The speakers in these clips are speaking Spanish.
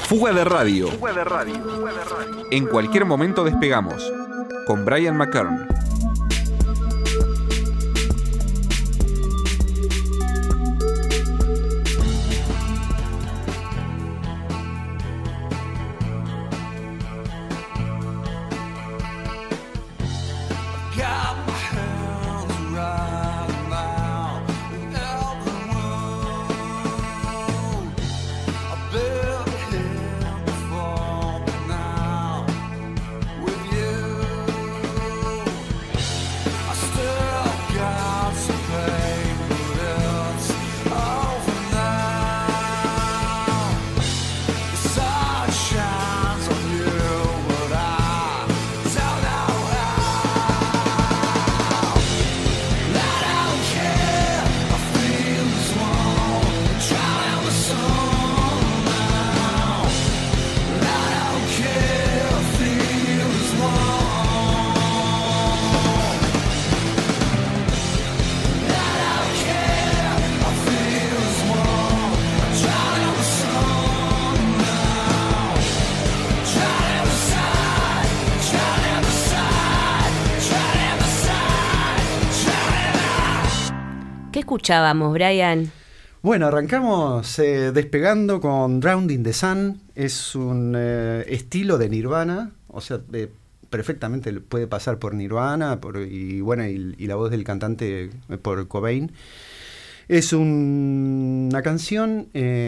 Fuga de radio. En cualquier momento despegamos. Con Brian McKern. ¿Qué escuchábamos, Brian? Bueno, arrancamos despegando con Drowned in the Sun. Es un estilo de Nirvana, o sea, perfectamente puede pasar por Nirvana y la voz del cantante por Cobain. Es una canción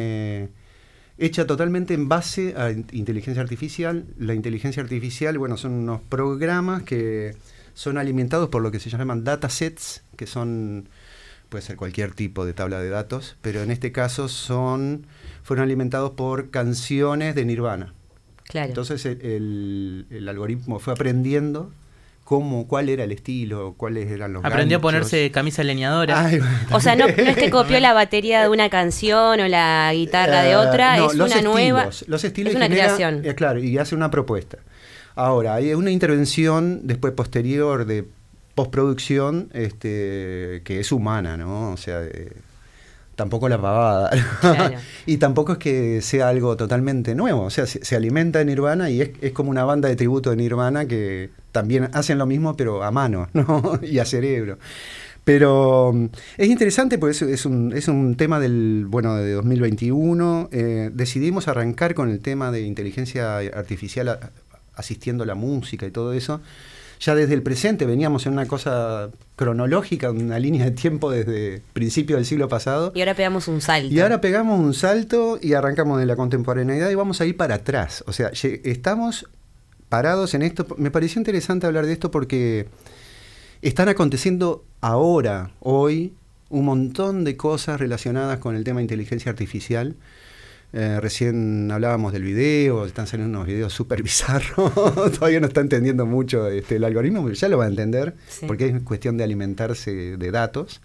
hecha totalmente en base a inteligencia artificial. La inteligencia artificial, bueno, son unos programas que son alimentados por lo que se llaman datasets, que son... puede ser cualquier tipo de tabla de datos, pero en este caso fueron alimentados por canciones de Nirvana. Claro. Entonces el algoritmo fue aprendiendo cuál era el estilo, cuáles eran los Aprendió ganchos. a ponerse camisa leñadora. Ay, o sea, no es que copió la batería de una canción o la guitarra de otra, no, es una nueva... Los estilos es una creación. Claro, y hace una propuesta. Ahora, hay una intervención después posterior de postproducción que es humana, ¿no? O sea, tampoco la pavada. Claro. Y tampoco es que sea algo totalmente nuevo. O sea, se alimenta de Nirvana y es como una banda de tributo de Nirvana que también hacen lo mismo, pero a mano, ¿no? Y a cerebro. Pero es interesante porque es un tema de 2021. Decidimos arrancar con el tema de inteligencia artificial asistiendo a la música y todo eso. Ya desde el presente veníamos en una cosa cronológica, una línea de tiempo desde principios del siglo pasado. Y ahora pegamos un salto. Y ahora pegamos un salto y arrancamos de la contemporaneidad y vamos a ir para atrás. O sea, estamos parados en esto. Me pareció interesante hablar de esto porque están aconteciendo ahora, hoy, un montón de cosas relacionadas con el tema de inteligencia artificial. Recién hablábamos del video, están saliendo unos videos súper bizarros, todavía no está entendiendo mucho el algoritmo, pero ya lo va a entender, sí, porque es cuestión de alimentarse de datos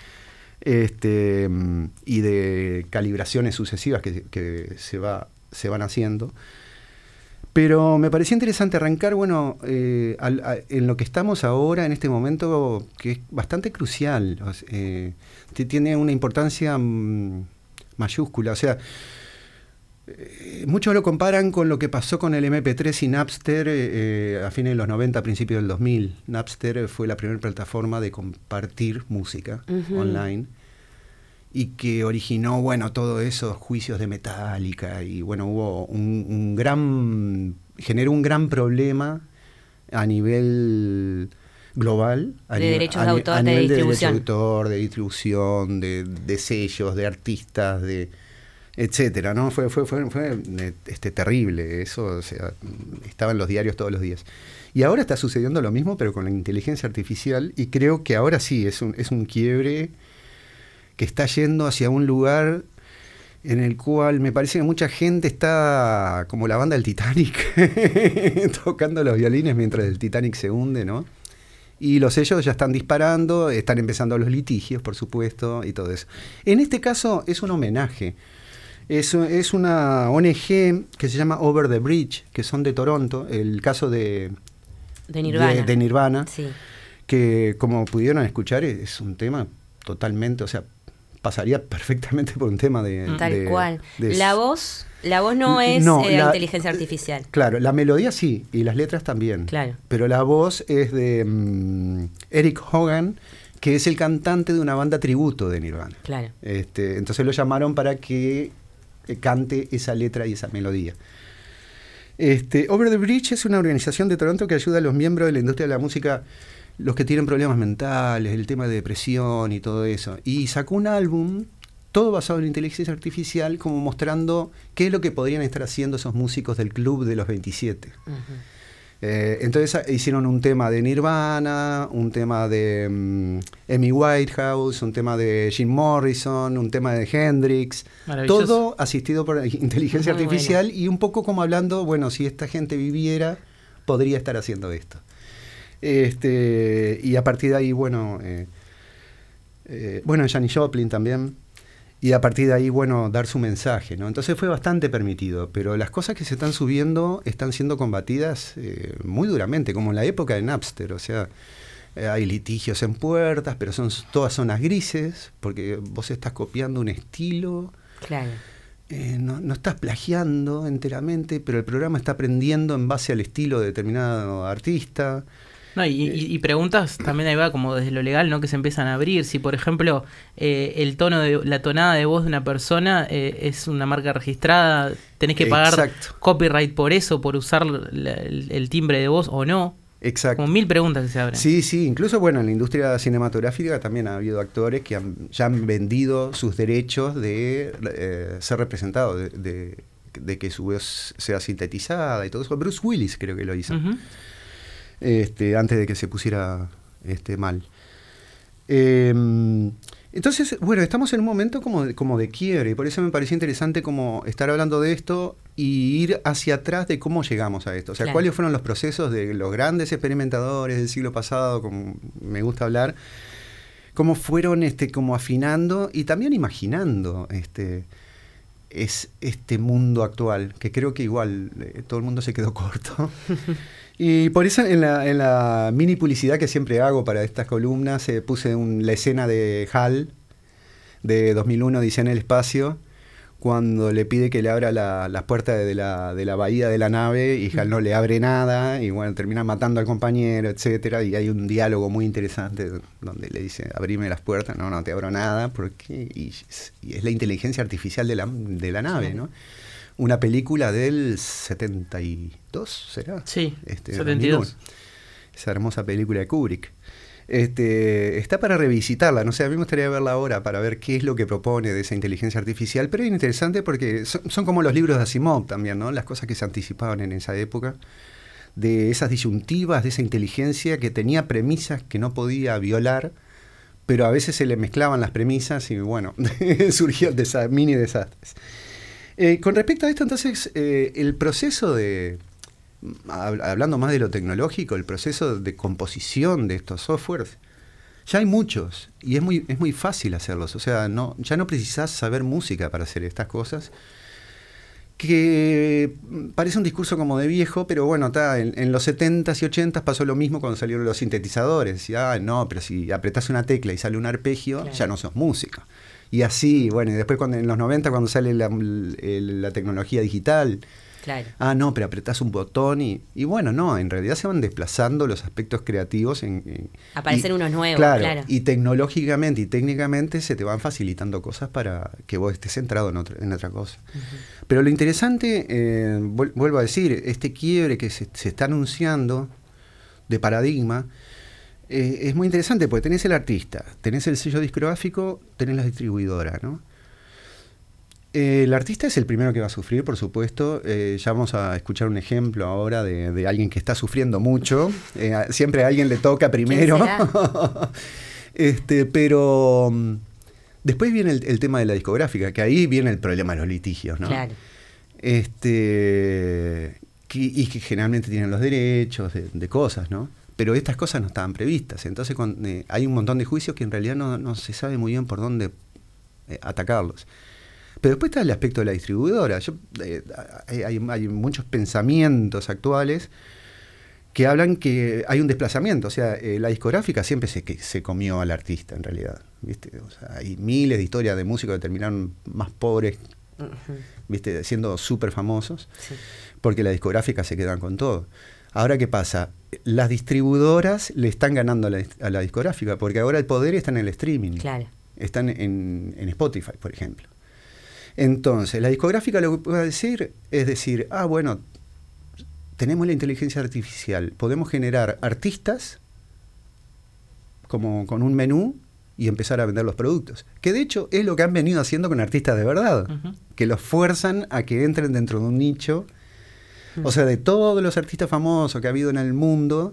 y de calibraciones sucesivas que se van haciendo. Pero me pareció interesante arrancar, en lo que estamos ahora, en este momento, que es bastante crucial, tiene una importancia mayúscula, o sea... muchos lo comparan con lo que pasó con el MP3 y Napster a fines de los 90, principios del 2000. Napster fue la primera plataforma de compartir música online y que originó, todos esos juicios de Metallica y, hubo generó un gran problema a nivel global, de derechos de autor, de distribución, de sellos, de artistas, etcétera, ¿no? Fue terrible eso, o sea, estaba en los diarios todos los días. Y ahora está sucediendo lo mismo, pero con la inteligencia artificial, y creo que ahora sí, es un quiebre que está yendo hacia un lugar en el cual me parece que mucha gente está como la banda del Titanic, tocando los violines mientras el Titanic se hunde, ¿no? Y los sellos ya están disparando, están empezando los litigios, por supuesto, y todo eso. En este caso es un homenaje. Es una ONG que se llama Over the Bridge, que son de Toronto, el caso de Nirvana, sí, que como pudieron escuchar es un tema totalmente, o sea, pasaría perfectamente por un tema de... Tal cual. de- La voz no es inteligencia artificial. Claro, la melodía sí, y las letras también. Claro. Pero la voz es de Eric Hogan, que es el cantante de una banda tributo de Nirvana. Claro. Entonces lo llamaron para que cante esa letra y esa melodía. Over the Bridge es una organización de Toronto que ayuda a los miembros de la industria de la música, los que tienen problemas mentales, el tema de depresión y todo eso. Y sacó un álbum, todo basado en inteligencia artificial, como mostrando qué es lo que podrían estar haciendo esos músicos del Club de los 27. Ujú. Entonces hicieron un tema de Nirvana, un tema de Amy Winehouse, un tema de Jim Morrison, un tema de Hendrix, Maravilloso. todo asistido por inteligencia Muy artificial bueno. y un poco como hablando, bueno, si esta gente viviera, podría estar haciendo esto. Y a partir de ahí, bueno, Janis Joplin también. Y a partir de ahí, bueno, dar su mensaje, ¿no? Entonces fue bastante permitido, pero las cosas que se están subiendo están siendo combatidas muy duramente, como en la época de Napster, o sea, hay litigios en puertas, pero son todas zonas grises, porque vos estás copiando un estilo, Claro. no estás plagiando enteramente, pero el programa está aprendiendo en base al estilo de determinado artista. No, y preguntas también ahí va como desde lo legal, ¿no? Que se empiezan a abrir. Si, por ejemplo, la tonada de voz de una persona es una marca registrada, tenés que pagar Exacto. copyright por eso, por usar el timbre de voz o no. Exacto. Como 1000 preguntas que se abren. Sí, sí, incluso bueno, en la industria cinematográfica también ha habido actores que ya han vendido sus derechos de ser representados, de que su voz sea sintetizada y todo eso. Bruce Willis creo que lo hizo. Ujú. Antes de que se pusiera mal. Entonces, bueno, estamos en un momento como de quiebre, y por eso me pareció interesante como estar hablando de esto y ir hacia atrás de cómo llegamos a esto. O sea, Claro. cuáles fueron los procesos de los grandes experimentadores del siglo pasado, como me gusta hablar, cómo fueron como afinando y también imaginando este mundo actual, que creo que igual todo el mundo se quedó corto. Y por eso en la mini publicidad que siempre hago para estas columnas puse la escena de HAL de 2001, Dice en el espacio, cuando le pide que le abra las puertas de la bahía de la nave y HAL no le abre nada y bueno, termina matando al compañero, etcétera, y hay un diálogo muy interesante donde le dice, abrime las puertas, no te abro nada, porque y es la inteligencia artificial de la nave, ¿no? Una película del 72, ¿será? Sí, 2001. 72. Esa hermosa película de Kubrick. Está para revisitarla, no sé, a mí me gustaría verla ahora para ver qué es lo que propone de esa inteligencia artificial, pero es interesante porque son como los libros de Asimov también, ¿no? Las cosas que se anticipaban en esa época, de esas disyuntivas, de esa inteligencia que tenía premisas que no podía violar, pero a veces se le mezclaban las premisas y bueno, surgían mini desastres. Con respecto a esto, entonces, el proceso hablando más de lo tecnológico, el proceso de composición de estos softwares, ya hay muchos y es muy fácil hacerlos. O sea, ya no precisás saber música para hacer estas cosas, que parece un discurso como de viejo, pero bueno, en los 70s y 80s pasó lo mismo cuando salieron los sintetizadores. Decía, no, pero si apretás una tecla y sale un arpegio, claro, ya no sos músico. Y así, bueno, y después en los 90 cuando sale la tecnología digital, Claro. no, pero apretás un botón y bueno, no, en realidad se van desplazando los aspectos creativos. Aparecen unos nuevos, claro. Y tecnológicamente y técnicamente se te van facilitando cosas para que vos estés centrado en otra cosa. Uh-huh. Pero lo interesante, vuelvo a decir, este quiebre que se está anunciando de paradigma, es muy interesante porque tenés el artista, tenés el sello discográfico, tenés la distribuidora, ¿no? El artista es el primero que va a sufrir, por supuesto. Ya vamos a escuchar un ejemplo ahora de alguien que está sufriendo mucho. Siempre a alguien le toca primero. Pero después viene el tema de la discográfica, que ahí viene el problema de los litigios, ¿no? Claro. Y que generalmente tienen los derechos de cosas, ¿no? Pero estas cosas no estaban previstas. Entonces hay un montón de juicios que en realidad no se sabe muy bien por dónde atacarlos. Pero después está el aspecto de la distribuidora. Hay muchos pensamientos actuales que hablan que hay un desplazamiento. O sea, la discográfica siempre se comió al artista, en realidad. ¿viste? O sea, hay miles de historias de músicos que terminaron más pobres, ¿viste? Siendo súper famosos, Sí. porque las discográficas se quedan con todo. Ahora, ¿qué pasa? Las distribuidoras le están ganando a la discográfica, porque ahora el poder está en el streaming. Claro. Están en Spotify, por ejemplo. Entonces, la discográfica lo que puede decir es decir, bueno, tenemos la inteligencia artificial, podemos generar artistas como con un menú y empezar a vender los productos. Que de hecho es lo que han venido haciendo con artistas de verdad, que los fuerzan a que entren dentro de un nicho. O sea, de todos los artistas famosos que ha habido en el mundo,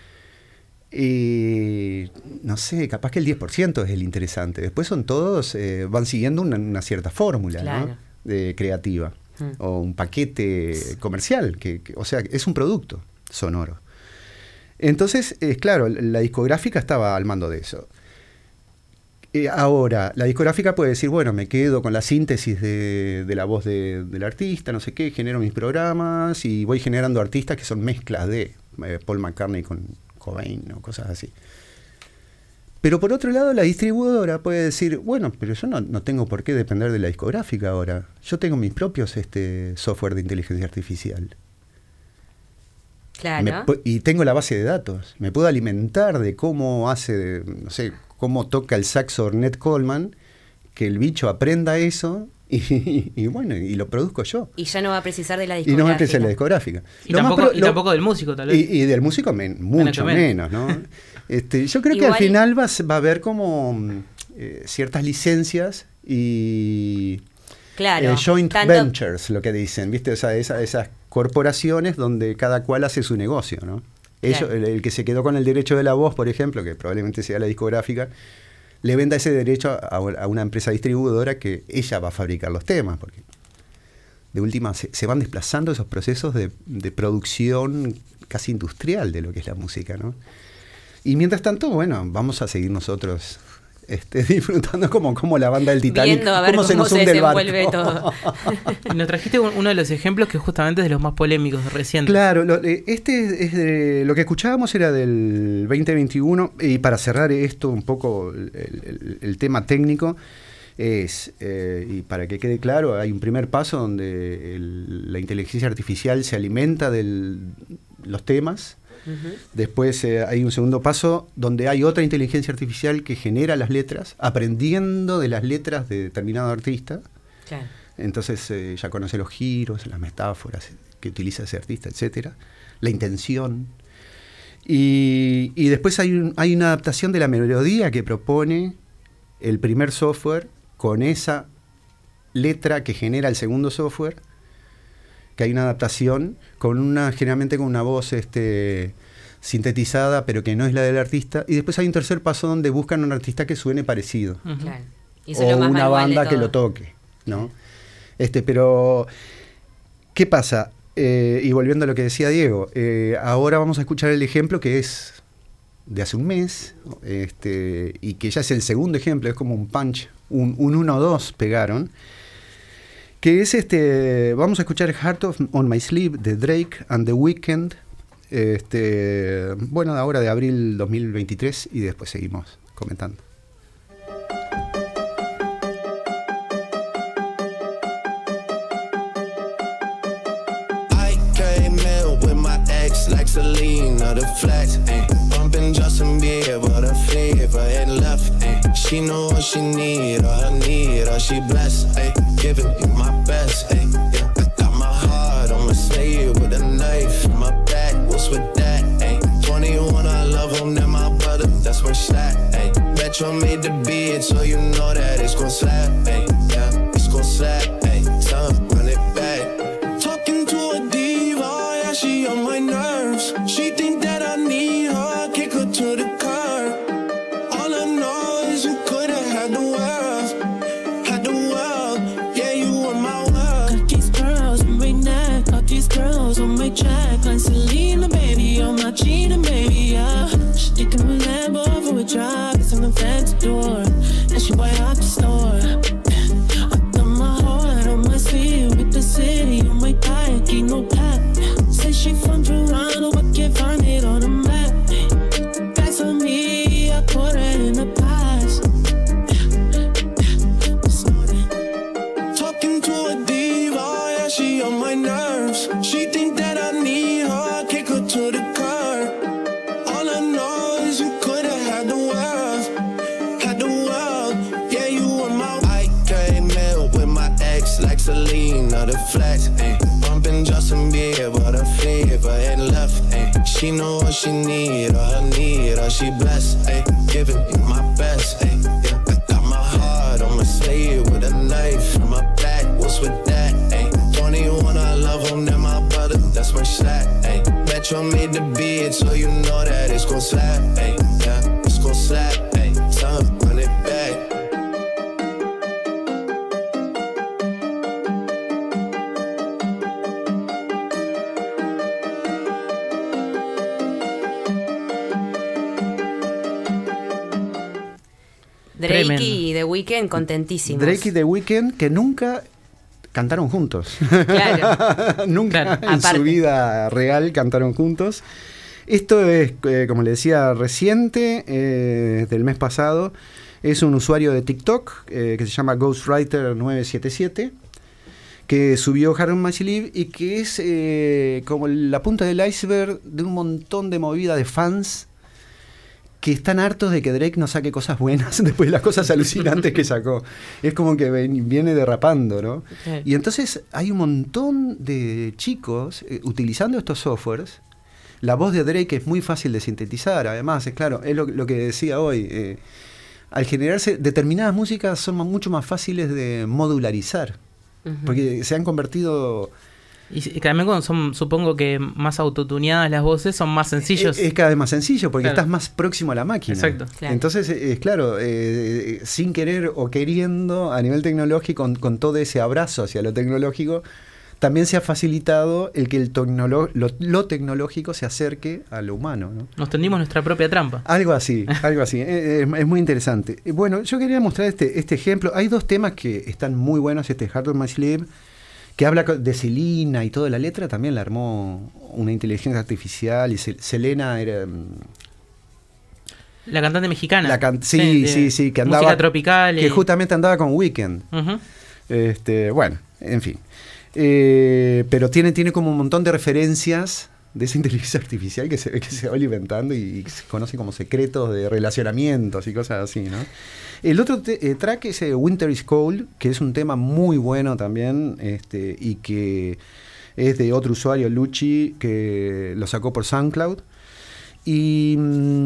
no sé, capaz que el 10% es el interesante. Después son todos, van siguiendo una cierta fórmula, Claro. ¿no? Creativa. O un paquete comercial, o sea, es un producto sonoro. Entonces, claro, la discográfica estaba al mando de eso. Ahora, la discográfica puede decir, bueno, me quedo con la síntesis de la voz del artista, no sé qué, genero mis programas y voy generando artistas que son mezclas de Paul McCartney con Cobain o cosas así. Pero por otro lado, la distribuidora puede decir, bueno, pero yo no tengo por qué depender de la discográfica ahora. Yo tengo mis propios software de inteligencia artificial. Claro. Y tengo la base de datos. Me puedo alimentar de cómo hace, no sé, cómo toca el saxo Ornette Coleman, que el bicho aprenda eso y bueno, y lo produzco yo. Y ya no va a precisar de la Y discográfica. no va a precisar la discográfica. Y tampoco del músico, tal vez. Y del músico mucho menos, ¿no? Yo creo que Igual, al final va a haber como ciertas licencias y claro, joint tanto- ventures, lo que dicen, ¿viste? O sea, esas corporaciones donde cada cual hace su negocio, ¿no? Claro. El que se quedó con el derecho de la voz, por ejemplo, que probablemente sea la discográfica, le venda ese derecho a una empresa distribuidora que ella va a fabricar los temas, porque de última se van desplazando esos procesos de producción casi industrial de lo que es la música, ¿no? Y mientras tanto, bueno, vamos a seguir nosotros disfrutando como la banda del Titanic, Viendo a ver cómo nos se hunde el barco. desenvuelve todo. Y nos trajiste uno de los ejemplos que justamente es de los más polémicos recientes. Claro, lo que escuchábamos era del 2021, y para cerrar esto un poco el tema técnico, y para que quede claro, hay un primer paso donde la inteligencia artificial se alimenta de los temas. Después hay un segundo paso donde hay otra inteligencia artificial que genera las letras, aprendiendo de las letras de determinado artista. Claro. Entonces ya conoce los giros, las metáforas que utiliza ese artista, etcétera, la intención. Y después hay una adaptación de la melodía que propone el primer software con esa letra que genera el segundo software, que hay una adaptación generalmente con una voz sintetizada, pero que no es la del artista. Y después hay un tercer paso donde buscan un artista que suene parecido. Claro. Y eso es O lo más una manual de banda que todo. lo toque, ¿no? Pero, ¿qué pasa? Y volviendo a lo que decía Diego, ahora vamos a escuchar el ejemplo que es de hace un mes, y que ya es el segundo ejemplo, es como un punch, un 1-2 pegaron, que es vamos a escuchar Heart on My Sleeve de Drake and The Weeknd, bueno, ahora de abril 2023, y después seguimos comentando. Like Celine or the flex, bumping Justin Bieber, the fever and left, she know what she need, or she blessed, giving you my best, yeah. I got my heart on my sleeve with a knife in my back, what's with that, 21, I love him, then my brother, that's where it's at, Metro made the beat, so you know that it's gon' slap, yeah, it's gon' slap, son, run it back. Talking to a diva, yeah, she on my nerves. She think that I need her, kick her to the curb. All I know is you could've had the world, yeah, you were my world. Got these girls on my neck, got these girls on my track. Like Selena, baby, I'm not cheating, baby, yeah. She thinking a Lambo for a drive, it's on the fancy door, and she buy out the store. I got my heart on my sleeve with the city on my back, ain't no cap. Say she from Toronto, but can't find it on the map. That's on me, I put it in the past. had the world, had the world. Yeah, you were my. I came out with my ex like Selena, the flex, ayy. Bumping Justin Bieber, the fever ain't left, ayy. She know what she need, or she blessed, ayy. Giving you my best, ayy. Yeah, I got my heart on my sleeve with a knife in my back. What's with that, ayy? 21, I love him, then my brother, that's my shot, ayy. Metro made the beat, so you know that it's gon' slap, ayy. Yeah, it's gon' slap, ayy. Tell him, run it back. Drake Tremendo. y The Weeknd contentísimos. Drake y The Weeknd, que nunca cantaron juntos. Claro. Nunca Claro. en su Aparte. vida real cantaron juntos. Esto es, como le decía, reciente, del mes pasado. Es un usuario de TikTok que se llama Ghostwriter977, que subió Hard on My Sleeve y que es como la punta del iceberg de un montón de movida de fans que están hartos de que Drake no saque cosas buenas después de las cosas alucinantes que sacó. Es como que viene derrapando, ¿no? Sí. Y entonces hay un montón de chicos utilizando estos softwares. La voz de Drake es muy fácil de sintetizar, además, es claro, es lo que decía hoy. Al generarse, determinadas músicas son mucho más fáciles de modularizar, porque se han convertido... Y también cuando son, supongo que más autotuneadas las voces, son más sencillos. Es cada vez más sencillo porque Claro. estás más próximo a la máquina. Exacto. Claro. Entonces, claro, sin querer o queriendo, a nivel tecnológico, con todo ese abrazo hacia lo tecnológico, también se ha facilitado el que lo tecnológico se acerque a lo humano, ¿no? Nos tendimos nuestra propia trampa. Algo así, algo así. Es muy interesante. Bueno, yo quería mostrar este ejemplo. Hay dos temas que están muy buenos. Este Hard on My Sleeve, que habla de Selena y toda la letra, también la armó una inteligencia artificial. Y Selena era... La cantante mexicana. Sí, que andaba... Música tropical. Que justamente andaba con Weeknd. Ujú. Bueno, en fin. Pero tiene como un montón de referencias de esa inteligencia artificial que se va alimentando y se conoce como secretos de relacionamientos y cosas así, ¿no? El otro track es Winter is Cold, que es un tema muy bueno también, y que es de otro usuario, Lucci, que lo sacó por SoundCloud. Y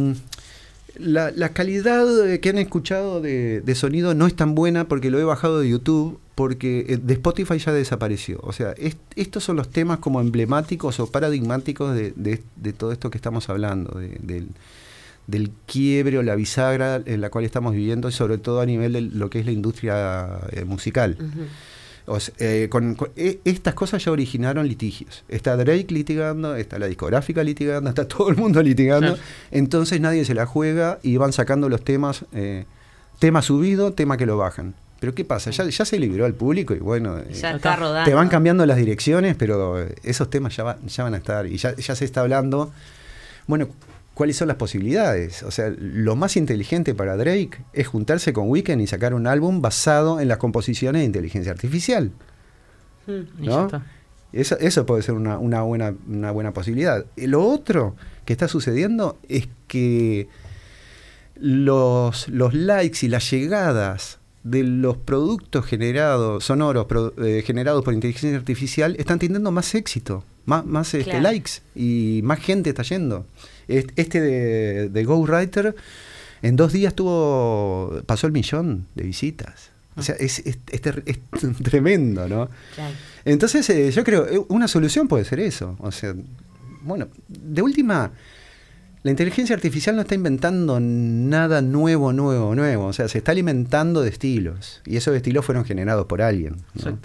la calidad que han escuchado de sonido no es tan buena porque lo he bajado de YouTube, porque de Spotify ya desapareció. O sea, estos son los temas como emblemáticos o paradigmáticos de todo esto que estamos hablando, del quiebre o la bisagra en la cual estamos viviendo, y sobre todo a nivel de lo que es la industria musical. O sea, estas cosas ya originaron litigios. Está Drake litigando, está la discográfica litigando, está todo el mundo litigando. Claro. Entonces nadie se la juega y van sacando los temas, tema subido, tema que lo bajan. Pero ¿qué pasa? Ya se liberó al público y bueno, Ya está rodando. te van cambiando las direcciones, pero esos temas ya van a estar. Y ya se está hablando, bueno, ¿cuáles son las posibilidades? O sea, lo más inteligente para Drake es juntarse con Weeknd y sacar un álbum basado en las composiciones de inteligencia artificial. Y ¿No? ya está. Eso puede ser una buena posibilidad. Lo otro que está sucediendo es que los likes y las llegadas de los productos sonoros generados por inteligencia artificial están teniendo más éxito, más Claro. likes, y más gente está yendo. Este de Ghostwriter en 2 días pasó el 1.000.000 de visitas. O sea, es tremendo, ¿no? Claro. Entonces, yo creo, una solución puede ser eso. O sea, bueno, de última, la inteligencia artificial no está inventando nada nuevo. O sea, se está alimentando de estilos. Y esos estilos fueron generados por alguien, ¿no? Exacto.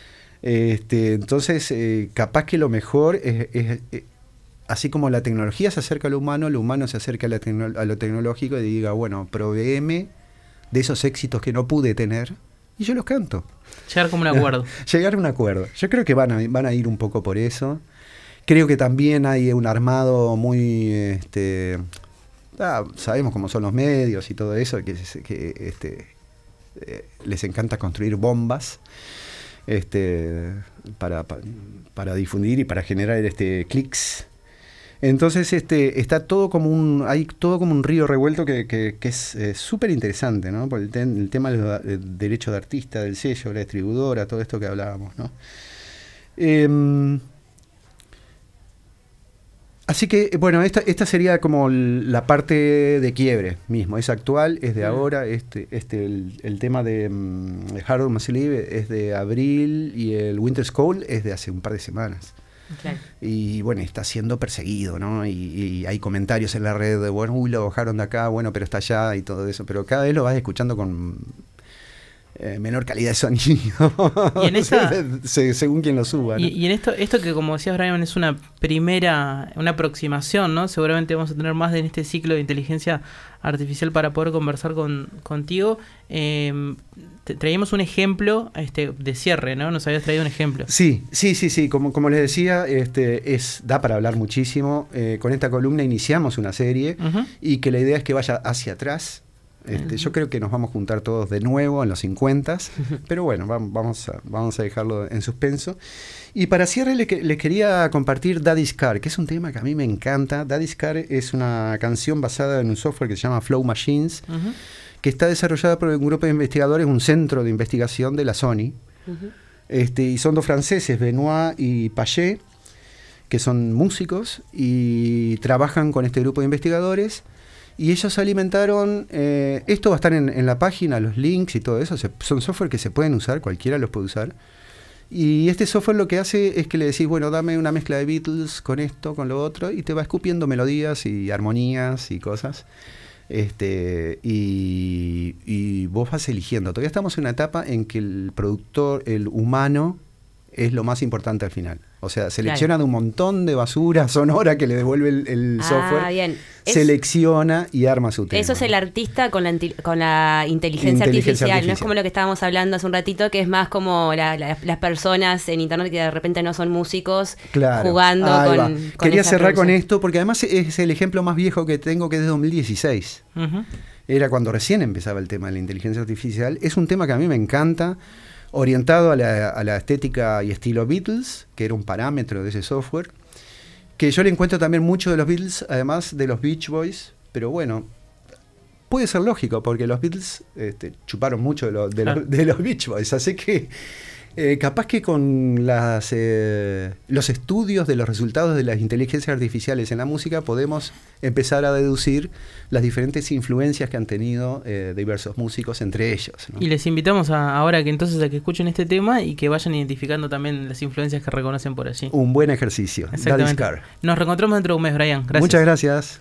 Entonces, capaz que lo mejor es así como la tecnología se acerca a lo humano se acerca a lo tecnológico y diga, bueno, provéeme de esos éxitos que no pude tener y yo los canto. Llegar como un acuerdo. Llegar a un acuerdo. Yo creo que van a ir un poco por eso. Creo que también hay un armado muy... sabemos cómo son los medios y todo eso, que les encanta construir bombas para difundir y para generar clics. Entonces está todo hay todo como un río revuelto que es súper interesante, ¿no? Por el tema del derecho de artista, del sello, la distribuidora, todo esto que hablábamos, ¿no? Así que, bueno, esta sería como la parte de quiebre mismo. Es actual, es de ahora. El tema de Harold Maslieve es de abril y el Winter's Call es de hace un par de semanas. Claro. Y bueno, está siendo perseguido, ¿no? Y hay comentarios en la red de, bueno, uy, lo bajaron de acá, bueno, pero está allá y todo eso. Pero cada vez lo vas escuchando con menor calidad de sonido. Y en según quien lo suba, ¿no? Y en esto que, como decías, Brian, es una aproximación, ¿no? Seguramente vamos a tener más en este ciclo de inteligencia artificial para poder conversar contigo. Traíamos un ejemplo de cierre, ¿no? Nos habías traído un ejemplo. Sí. Como les decía, da para hablar muchísimo. Con esta columna iniciamos una serie y que la idea es que vaya hacia atrás. Yo creo que nos vamos a juntar todos de nuevo en los 50s, pero bueno, vamos a dejarlo en suspenso. Y para cierre les quería compartir Daddy's Car, que es un tema que a mí me encanta. Daddy's Car es una canción basada en un software que se llama Flow Machines, que está desarrollada por un grupo de investigadores, un centro de investigación de la Sony. Y son dos franceses, Benoit y Paget, que son músicos y trabajan con este grupo de investigadores. Y ellos alimentaron, esto va a estar en la página, los links y todo eso, son software que se pueden usar, cualquiera los puede usar. Y este software lo que hace es que le decís, bueno, dame una mezcla de Beatles con esto, con lo otro, y te va escupiendo melodías y armonías y cosas. Y vos vas eligiendo. Todavía estamos en una etapa en que el productor, el humano, es lo más importante al final. O sea, selecciona de un montón de basura sonora que le devuelve el software. Bien. Selecciona y arma su tema. Eso es el artista con la inteligencia artificial. No es como lo que estábamos hablando hace un ratito, que es más como las personas en internet que de repente no son músicos, jugando con Quería cerrar con esto, porque además es el ejemplo más viejo que tengo, que es de 2016. Era cuando recién empezaba el tema de la inteligencia artificial. Es un tema que a mí me encanta, orientado a la estética y estilo Beatles, que era un parámetro de ese software, que yo le encuentro también mucho de los Beatles, además de los Beach Boys, pero bueno, puede ser lógico, porque los Beatles chuparon mucho de los Beach Boys, así que capaz que con los estudios de los resultados de las inteligencias artificiales en la música podemos empezar a deducir las diferentes influencias que han tenido diversos músicos entre ellos, ¿no? Y les invitamos ahora que entonces a que escuchen este tema y que vayan identificando también las influencias que reconocen por allí. Un buen ejercicio. Exactamente. Nos reencontramos dentro de un mes, Brian. Gracias. Muchas gracias.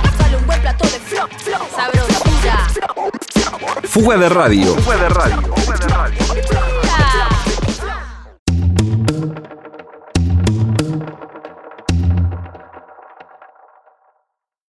Fuga de radio.